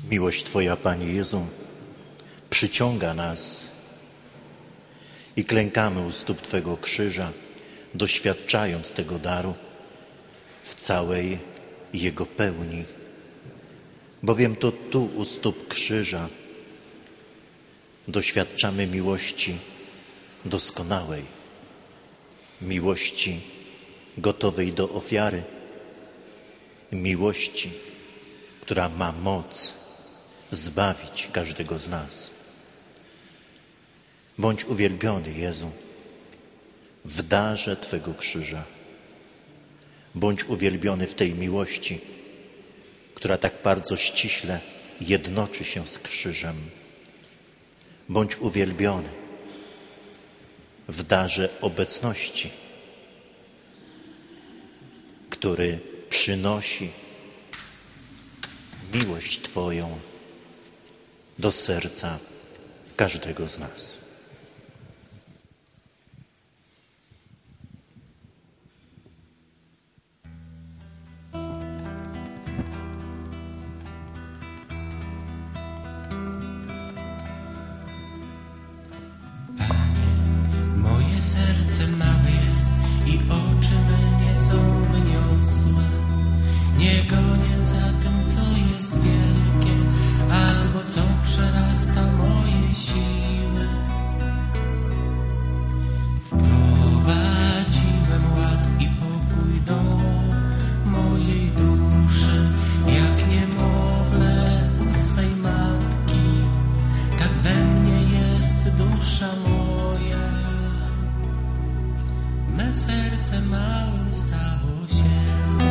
Miłość Twoja, Panie Jezu, przyciąga nas i klękamy u stóp Twego krzyża, doświadczając tego daru w całej Jego pełni. Bowiem to tu u stóp krzyża doświadczamy miłości doskonałej, miłości gotowej do ofiary, miłości, która ma moc zbawić każdego z nas. Bądź uwielbiony, Jezu, w darze Twego krzyża. Bądź uwielbiony w tej miłości, która tak bardzo ściśle jednoczy się z krzyżem. Bądź uwielbiony w darze obecności, który przynosi miłość Twoją do serca każdego z nas. Moje serce małe jest i oczy me nie są wyniosłe. Nie gonię za tym, co jest wielkie, albo co przerasta moje siły. Wprowadziłem ład i pokój do mojej duszy, jak niemowlę u swej matki, tak we mnie jest dusza moja. Me serce małym stało się.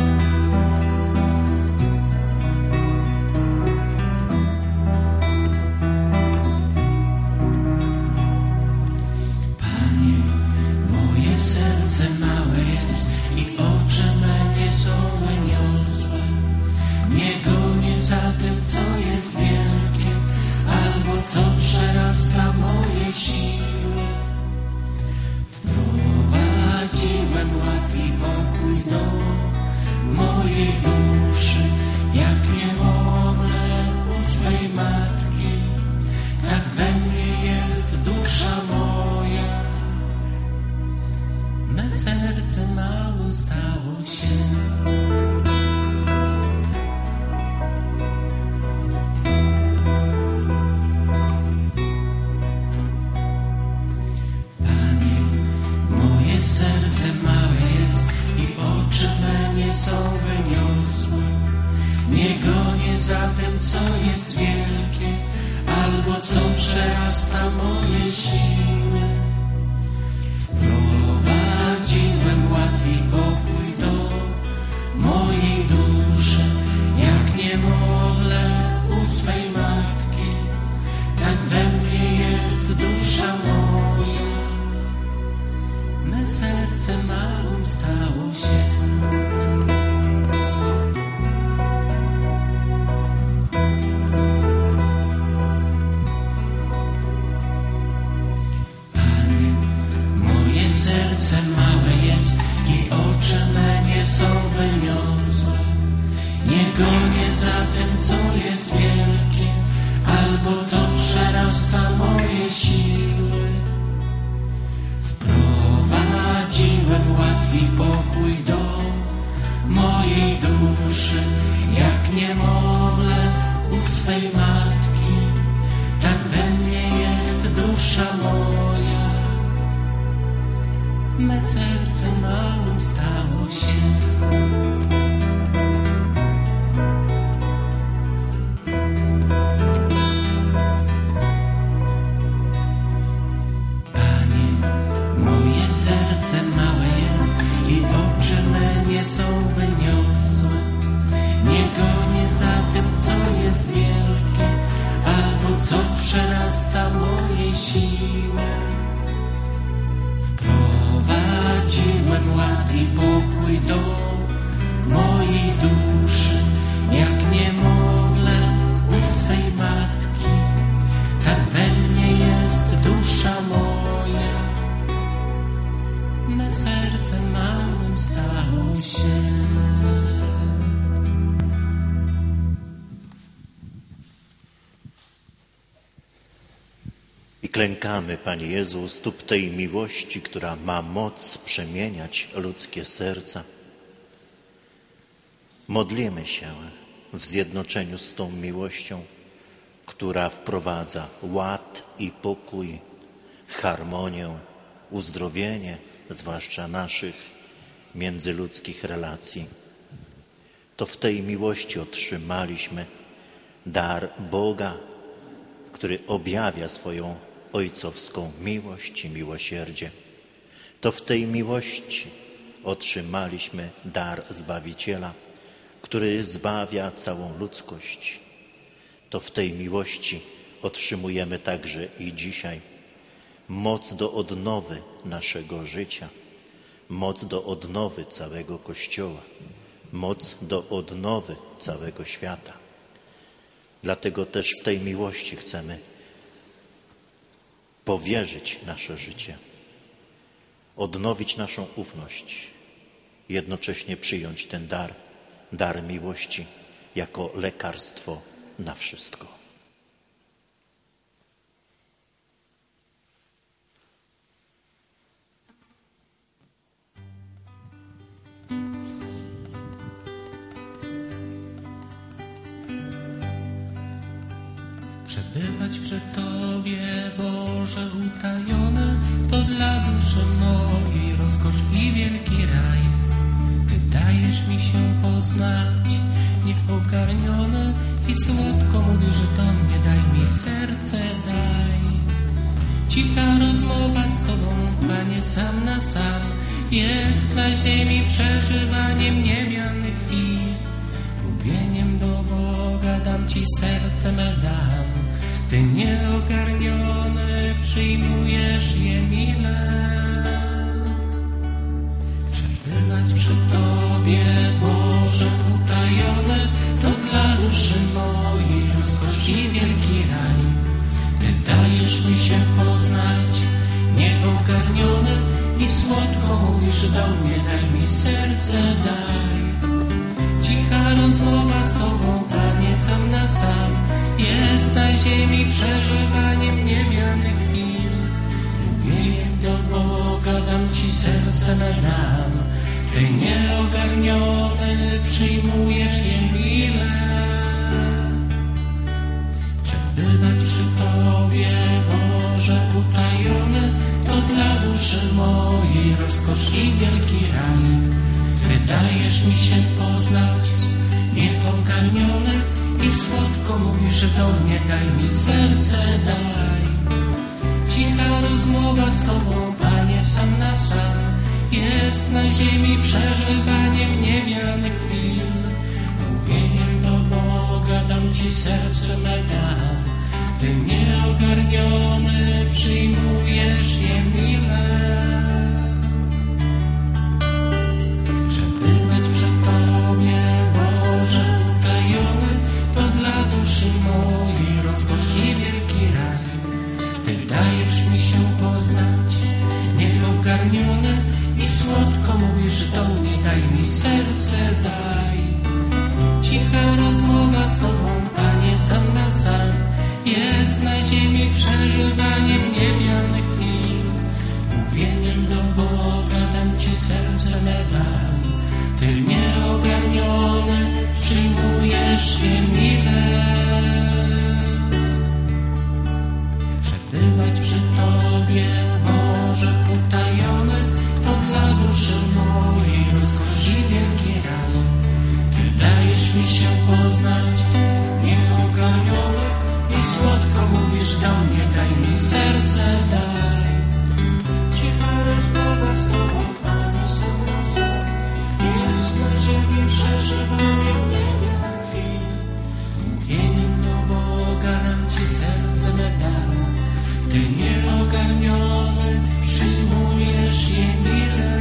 Panie, moje serce małe jest i oczy me nie są wyniosłe. Nie gonię za tym, co jest wielkie, albo co przerasta moje siły. Wprowadziłem ład i pokój do mojej duszy, jak niemowlę u swej matki, tak we mnie jest dusza moja. Me serce małe stało się. Serce małe jest i oczy me nie są wyniosłe. Nie gonię za tym, co jest wielkie, albo co przerasta moje siły. Wprowadziłem ład i pokój do mojej duszy, jak niemowlę u swej matki, tak we mnie jest dusza moja. Me serce małym stało się. Panie, moje serce małe jest i oczy me nie są wyniosłe. Nie gonię za tym, co jest wielkie, albo co przerasta moje siły. Wprowadziłem ład i pokój do mojej duszy, jak niemowlę u swej matki, tak we mnie jest dusza moja. Me serce małym stało się. Serce małe jest i oczy me nie są wyniosłe. Nie gonię za tym, co jest wielkie, albo co przerasta moje siły. Wprowadziłem ład i pokój do mojej duszy, jak niemowlę u swej matki, tak we mnie jest dusza moja. Me serce małe stało się. klękamy, Panie Jezu, u stóp tej miłości, która ma moc przemieniać ludzkie serca. Modlimy się w zjednoczeniu z tą miłością, która wprowadza ład i pokój, harmonię, uzdrowienie, zwłaszcza naszych międzyludzkich relacji. To w tej miłości otrzymaliśmy dar Boga, który objawia swoją ojcowską miłość i miłosierdzie. To w tej miłości otrzymaliśmy dar Zbawiciela, który zbawia całą ludzkość. To w tej miłości otrzymujemy także i dzisiaj moc do odnowy naszego życia, moc do odnowy całego Kościoła, moc do odnowy całego świata. Dlatego też w tej miłości chcemy powierzyć nasze życie, odnowić naszą ufność, jednocześnie przyjąć ten dar miłości jako lekarstwo na wszystko. Przebywać przy Tobie, Boże utajony, to dla duszy mojej rozkosz i wielki raj. Wydajesz mi się poznać, nieogarniony i słodko mówisz do mnie, daj mi serce, daj. Cicha rozmowa z Tobą, Panie, sam na sam, jest na ziemi przeżywaniem niebianych chwil. Mówieniem do Boga dam Ci serce me dam, Ty nieogarniony przyjmujesz je mile. Przebywać przy Tobie, Boże utajony, to dla duszy mojej rozkosz i wielki raj. Ty dajesz mi się poznać, nieogarniony i słodko mówisz do mnie, daj mi serce, daj. Cicha rozmowa z Tobą, Panie, sam na sam, jest na ziemi przeżywaniem niebianych chwil. Mówieniem do Boga dam Ci serce me dam, Ty nieogarniony przyjmujesz je mile. Przebywać przy Tobie, Boże utajony, to dla duszy mojej rozkosz i wielki raj. Ty dajesz mi się poznać, nieogarniony i słodko mówisz do mnie, daj mi serce, daj. Cicha rozmowa z Tobą, Panie, sam na sam, jest na ziemi przeżywaniem niebianych chwil. Mówieniem do Boga dam Ci serce me dam, Ty nieogarniony przyjmujesz je mile. Przebywać przy Tobie, Boże utajony, to dla duszy mojej rozkosz i wielki raj. Ty dajesz mi się poznać, nieogarniony i słodko mówisz do mnie, daj mi serce, daj. Cicha rozmowa z Tobą, Panie, sam na sam, jest na ziemi przeżywaniem niebianych chwil. Mówieniem do Boga dam Ci serce me dam, Ty nieogarniony przyjmujesz je mile. Przebywać przy Tobie, Boże utajony, to dla duszy mojej rozkosz i wielki raj. Ty dajesz mi się poznać, nieogarniony i słodko mówisz do mnie, daj mi serce, daj. Cicha rozmowa z Tobą, Panie, sam na sam, jest na ziemi przeżywaniem niebianych chwil. Mówieniem do Boga dam Ci serce me dam, Ty nieogarniony przyjmujesz je mile.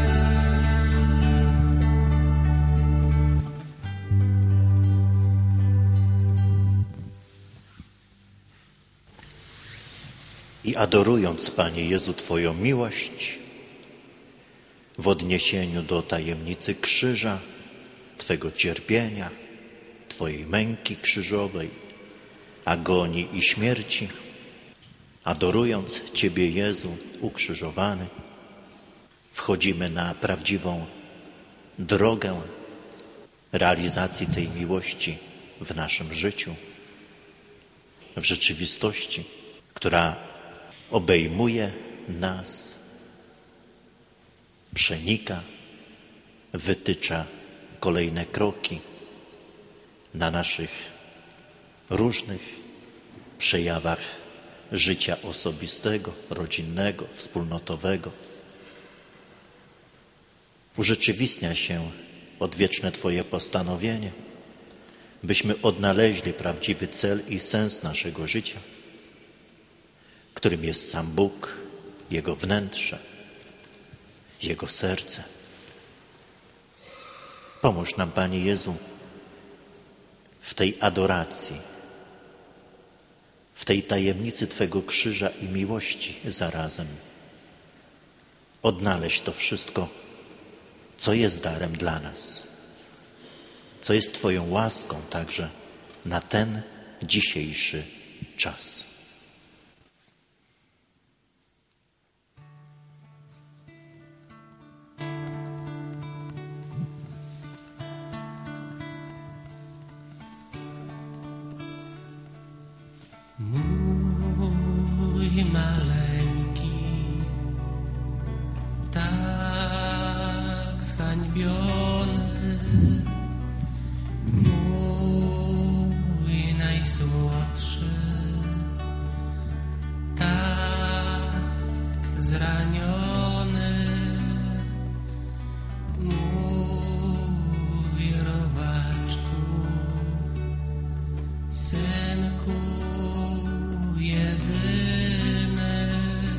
I adorując, Panie Jezu, Twoją miłość w odniesieniu do tajemnicy krzyża, Twego cierpienia, Twojej męki krzyżowej, agonii i śmierci, Adorując Ciebie, Jezu, ukrzyżowany, wchodzimy na prawdziwą drogę realizacji tej miłości w naszym życiu, w rzeczywistości, która obejmuje nas, przenika, wytycza kolejne kroki na naszych różnych przejawach życia osobistego, rodzinnego, wspólnotowego. Urzeczywistnia się odwieczne Twoje postanowienie, byśmy odnaleźli prawdziwy cel i sens naszego życia, którym jest sam Bóg, Jego wnętrze, Jego serce. Pomóż nam, Panie Jezu, w tej adoracji, w tej tajemnicy Twego krzyża i miłości zarazem odnaleźć to wszystko, co jest darem dla nas, co jest Twoją łaską także na ten dzisiejszy czas. Mój maleńki, tak zhańbiony, mój najsłodszy, tak zraniony, mój robaczku, synku jedyny,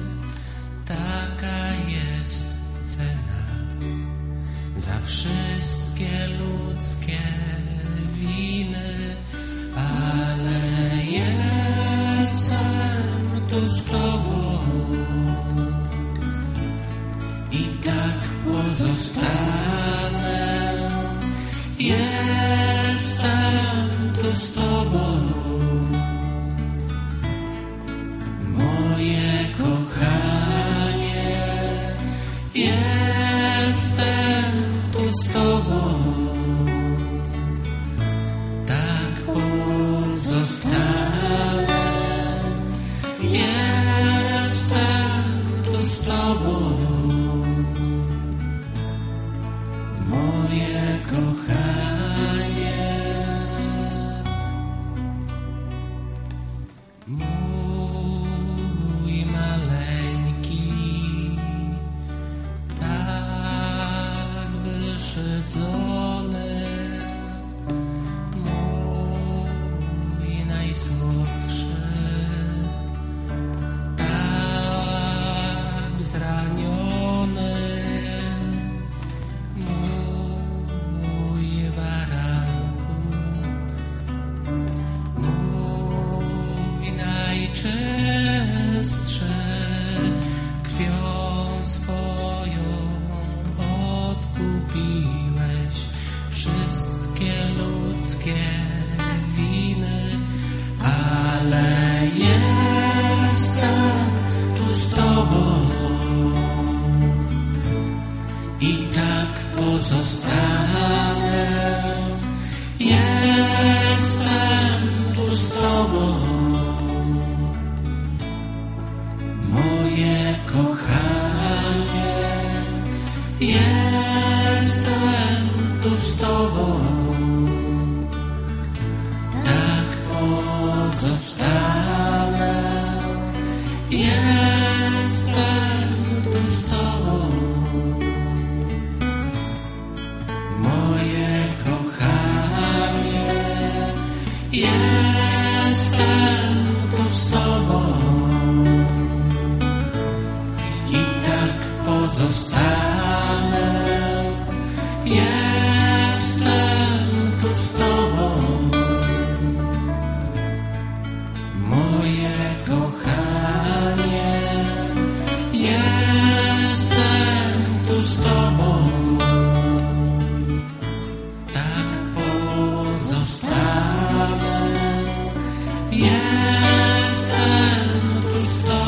taka jest cena za wszystkie ludzkie winy, ale jestem tu z Tobą i tak pozostanę. Jestem tu z Tobą, moje kochanie, jestem tu z Tobą, tak pozostanę. Jestem tu z Tobą, moje kochanie. Mój maleńki, tak wyszydzony, mój najsłodszy, tak zraniony, mój baranku, mój najczystszy, krwią swoją odkupiłeś wszystkie ludzkie winy, ale jestem tu z Tobą i tak pozostanę. Jestem tu z Tobą, moje kochanie. Jestem tu z Tobą, tak pozostanę. Jestem tu z Tobą, moje kochanie. Jestem tu z Tobą i tak pozostanę. Jestem tu z Tobą, moje kochanie. Jestem tu z Tobą, tak pozostanę. Jestem tu z Tobą.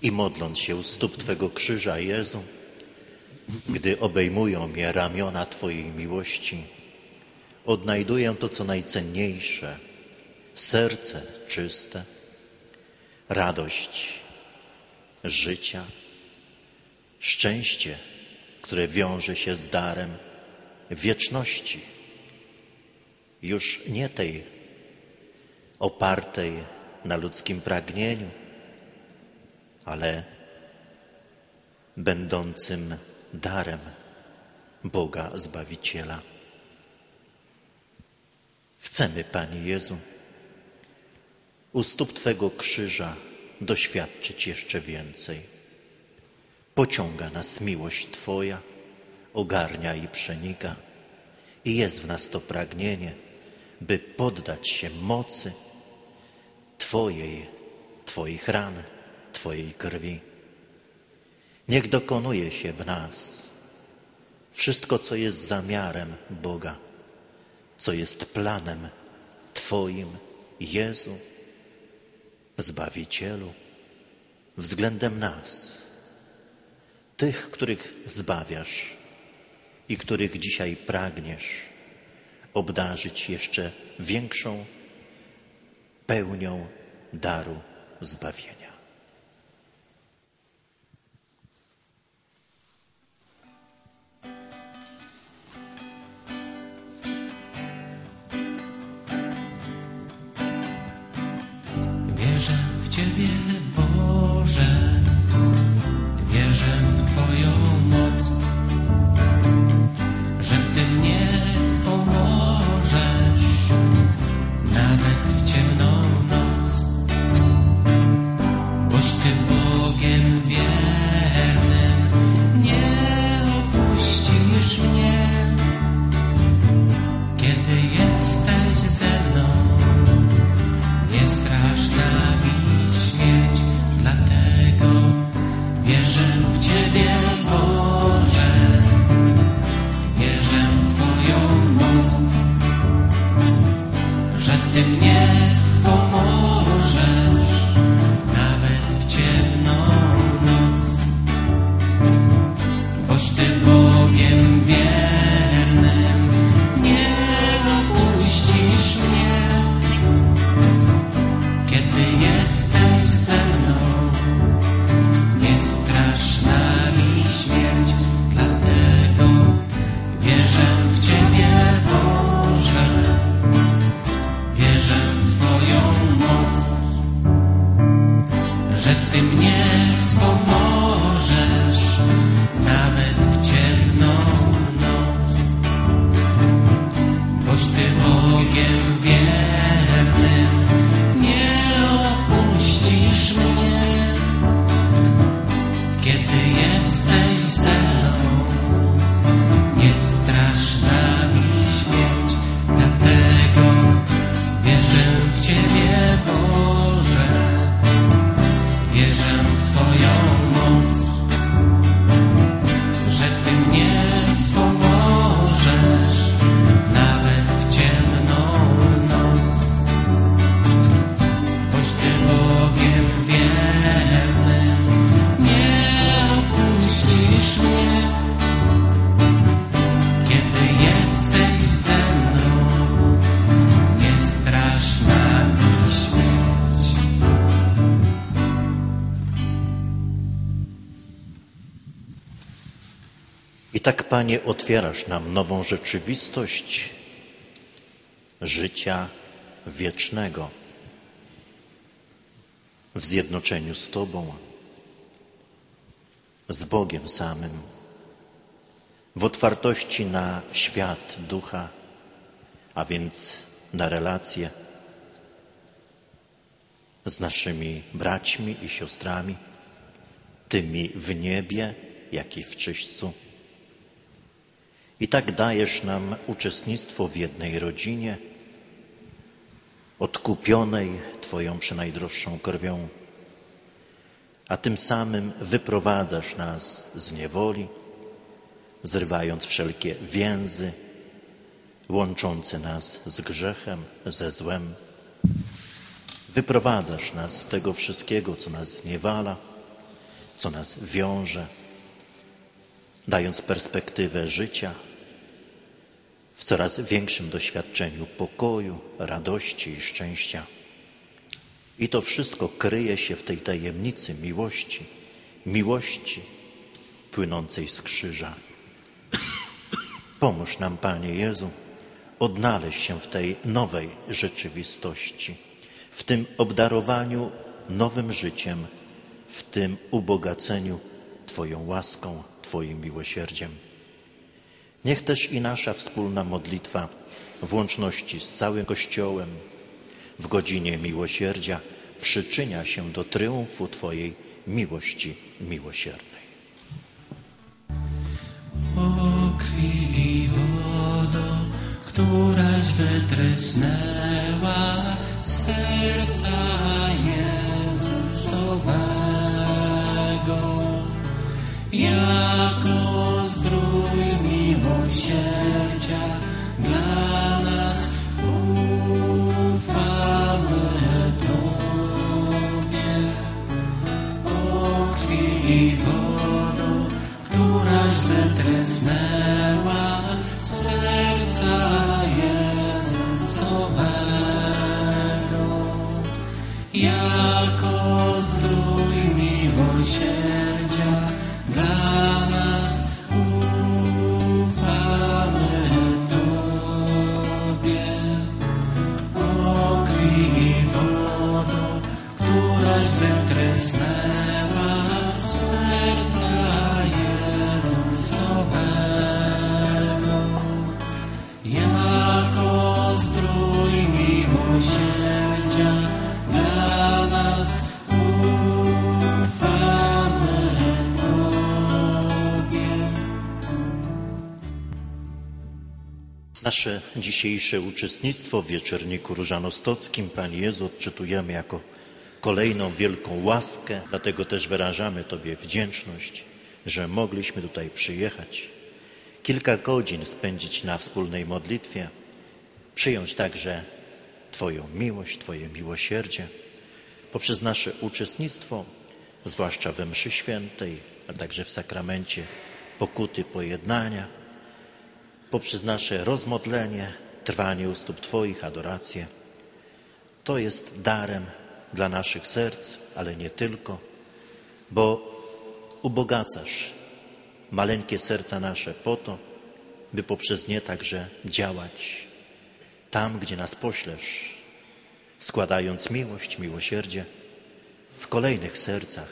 i modląc się u stóp Twego krzyża, Jezu, gdy obejmują mnie ramiona Twojej miłości, odnajduję to, co najcenniejsze, serce czyste, radość życia, szczęście, które wiąże się z darem wieczności, już nie tej opartej na ludzkim pragnieniu, ale będącym darem Boga Zbawiciela. Chcemy, Panie Jezu, u stóp Twego krzyża doświadczyć jeszcze więcej. Pociąga nas miłość Twoja, ogarnia i przenika. I jest w nas to pragnienie, by poddać się mocy Twoich ran, Twojej krwi. Niech dokonuje się w nas wszystko, co jest zamiarem Boga, co jest planem Twoim, Jezu, Zbawicielu, względem nas, tych, których zbawiasz i których dzisiaj pragniesz obdarzyć jeszcze większą pełnią daru zbawienia. Wierzę w Ciebie, Boże, wierzę w Twoją moc, że Ty mnie wspomożesz, nawet w ciemną noc. Boś Ty Bogiem wiernym, nie opuścisz mnie, kiedy jesteś ze mną. Nie straszna mi śmierć, dlatego wierzę w Ciebie, Boże, wierzę w Twoją moc, że Ty mnie wspomożesz, nawet w ciemną noc. Boś Ty Bogiem wiernym, nie opuścisz mnie, kiedy jesteś ze mną. Nie straszna mi śmierć, dlatego wierzę w Ciebie, Boże, wierzę w Twoją moc, że Ty mnie wspomożesz, nawet w ciemną noc. Boś Ty Bogiem wiernym, nie opuścisz mnie, kiedy jesteś ze mną. Nie straszna mi śmierć, dlatego wierzę w Ciebie, Boże, wierzę w Twoją moc, że Ty mnie wspomożesz, nawet w ciemną noc. Boś Ty Bogiem wiernym, nie opuścisz mnie, kiedy jesteś ze mną. Nie straszna mi śmierć. I tak, Panie, otwierasz nam nową rzeczywistość życia wiecznego w zjednoczeniu z Tobą, z Bogiem samym, w otwartości na świat ducha, a więc na relacje z naszymi braćmi i siostrami, tymi w niebie, jak i w czyśćcu. I tak dajesz nam uczestnictwo w jednej rodzinie, odkupionej Twoją przenajdroższą krwią, a tym samym wyprowadzasz nas z niewoli, zrywając wszelkie więzy łączące nas z grzechem, ze złem. Wyprowadzasz nas z tego wszystkiego, co nas zniewala, co nas wiąże, dając perspektywę życia w coraz większym doświadczeniu pokoju, radości i szczęścia. I to wszystko kryje się w tej tajemnicy miłości płynącej z krzyża. Pomóż nam, Panie Jezu, odnaleźć się w tej nowej rzeczywistości, w tym obdarowaniu nowym życiem, w tym ubogaceniu Twoją łaską, Twoim miłosierdziem. Niech też i nasza wspólna modlitwa w łączności z całym Kościołem w godzinie miłosierdzia przyczynia się do triumfu Twojej miłości miłosiernej. O krwi i wodo, któraś wytrysnęła z serca Jezusowego, jako zdrój miłosierdzia dla nas ufamy Tobie. O krwi i wodo, któraś wytrysnęła z serca Jezusowego, jako zdrój miłosierdzia dla nas ufamy Tobie. O krwi i wodo, któraś wytrysnęła z serca Jezusowego, jako zdrój miłosierdzia dla nas ufamy Tobie. Nasze dzisiejsze uczestnictwo w wieczorniku różanostockim, Panie Jezu, odczytujemy jako kolejną wielką łaskę, dlatego też wyrażamy Tobie wdzięczność, że mogliśmy tutaj przyjechać, kilka godzin spędzić na wspólnej modlitwie, przyjąć także Twoją miłość, Twoje miłosierdzie poprzez nasze uczestnictwo, zwłaszcza we mszy świętej, a także w sakramencie pokuty pojednania, poprzez nasze rozmodlenie, trwanie u stóp Twoich, adorację. To jest darem dla naszych serc, ale nie tylko, bo ubogacasz maleńkie serca nasze po to, by poprzez nie także działać tam, gdzie nas poślesz, składając miłość, miłosierdzie w kolejnych sercach,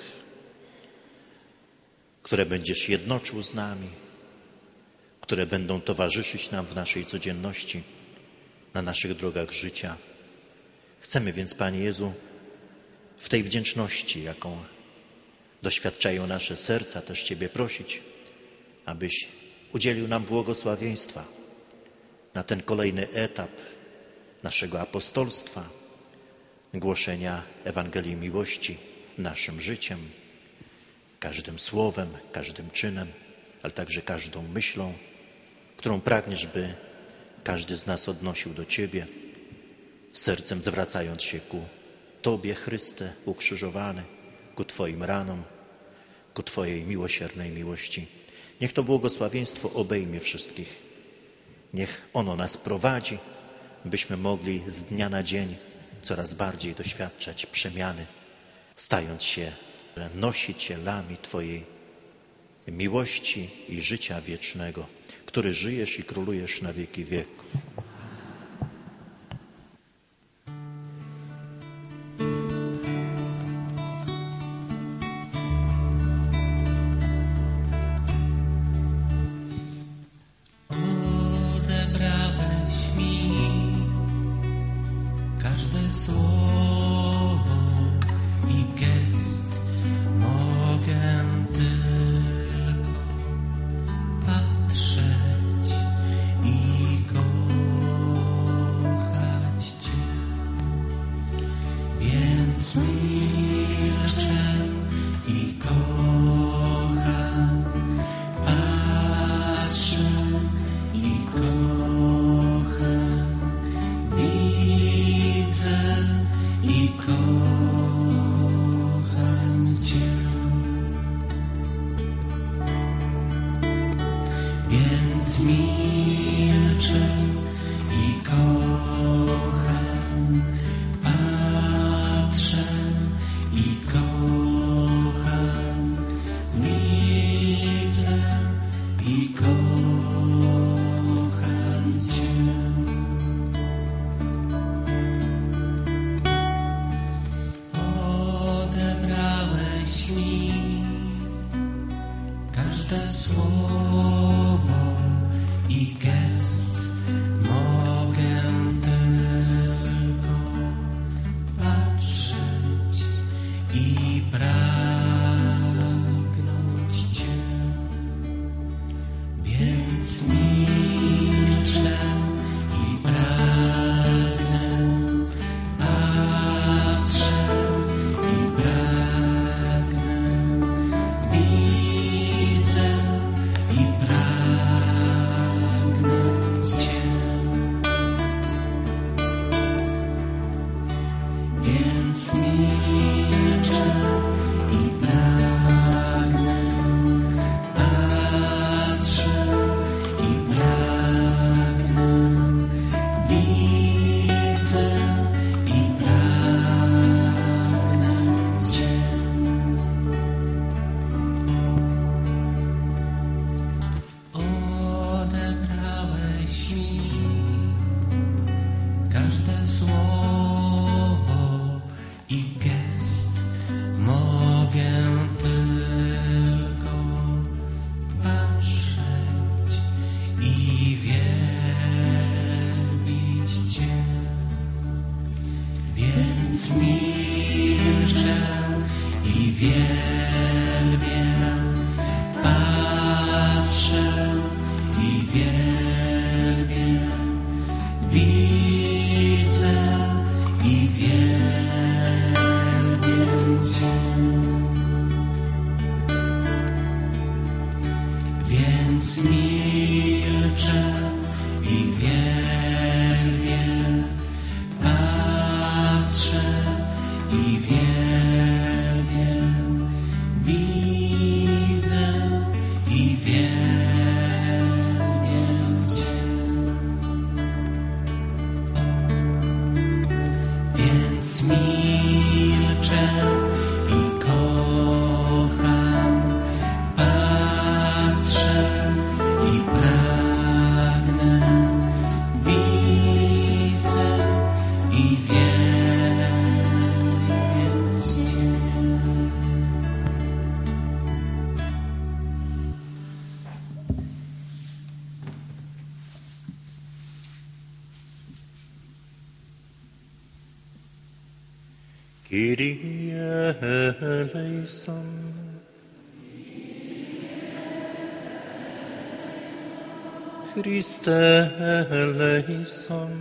które będziesz jednoczył z nami, które będą towarzyszyć nam w naszej codzienności, na naszych drogach życia. Chcemy więc, Panie Jezu, w tej wdzięczności, jaką doświadczają nasze serca, też Ciebie prosić, abyś udzielił nam błogosławieństwa na ten kolejny etap naszego apostolstwa, głoszenia Ewangelii miłości naszym życiem, każdym słowem, każdym czynem, ale także każdą myślą, którą pragniesz, by każdy z nas odnosił do Ciebie, sercem zwracając się ku Tobie, Chryste, ukrzyżowany, ku Twoim ranom, ku Twojej miłosiernej miłości. Niech to błogosławieństwo obejmie wszystkich. Niech ono nas prowadzi, byśmy mogli z dnia na dzień coraz bardziej doświadczać przemiany, stając się nosicielami Twojej miłości i życia wiecznego, który żyjesz i królujesz na wieki wieków. Odebrałeś mi każde słowo i gest, mogę tylko patrzeć i kochać Cię, więc milczę i kocham, patrzę i kocham, widzę i kocham Cię. więc milczę i kocham, patrzę i kocham, widzę i kocham Cię. Odebrałeś mi każde słowo i gest, mogę tylko patrzeć i pragnąć Cię, więc milczę i pragnę, patrzę i pragnę, widzę i pragnę Cię, więc milczę i pragnę, patrzę i pragnę, widzę i pragnę Cię. Odebrałeś mi każde słowo i gest, mogę tylko patrzeć i wielbić Cię, więc milczę i wielbię, patrzę i wielbię, widzę i wielbię Cię, więc milczę i wielbię, patrzę i wielbię, widzę i wielbię Cię, więc milczę i kocham, patrzę i pragnę, widzę i wielbię Cię. Kyrie eleison. Christe eleison.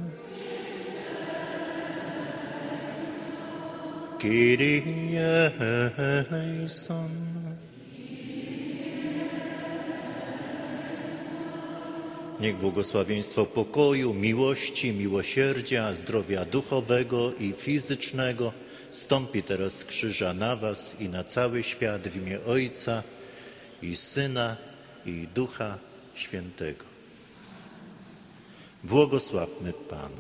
Kyrie eleison. Niech błogosławieństwo pokoju, miłości, miłosierdzia, zdrowia duchowego i fizycznego stąpi teraz z krzyża na was i na cały świat w imię Ojca i Syna i Ducha Świętego. Błogosławmy Pana.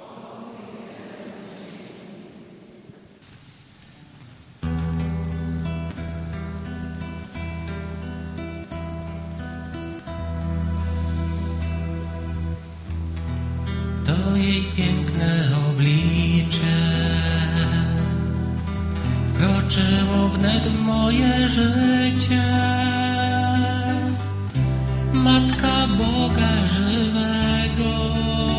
To jej piękne oblicze wkroczyło wnet w moje życie. Matka Boga żywego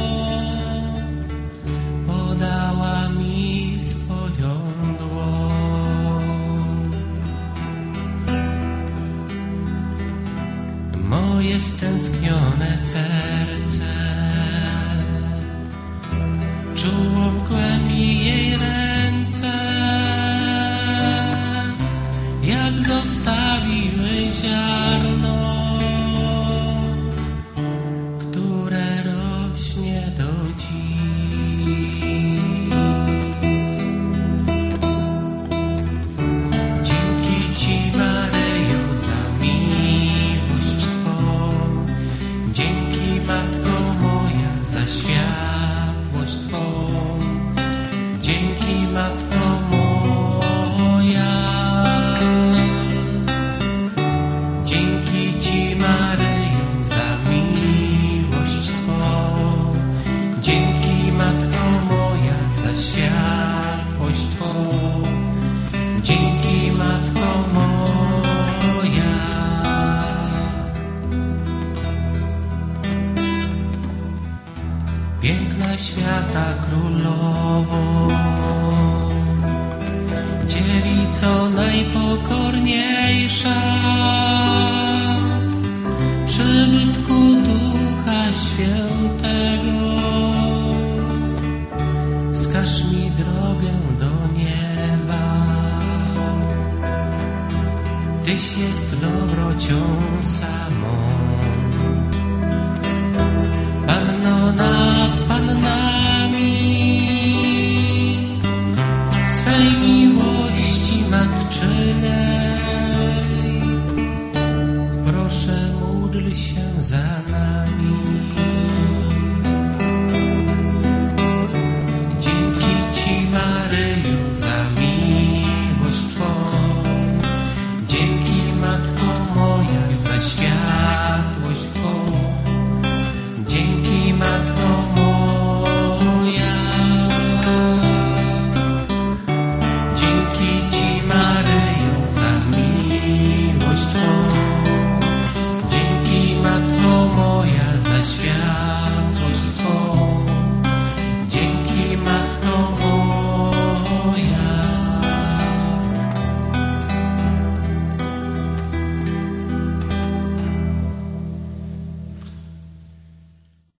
podała mi swoją dłoń. Moje stęsknione serce czuło w głębi jej ręce, jak zostawiły ziarno, które rośnie do dziś. Dzięki Ci, Maryjo, za miłość Twą, świata królowo, dziewico najpokorniejsza, przybytku Ducha Świętego, wskaż mi drogę do nieba. Tyś jest dobrocią samą, Panno nad pannami.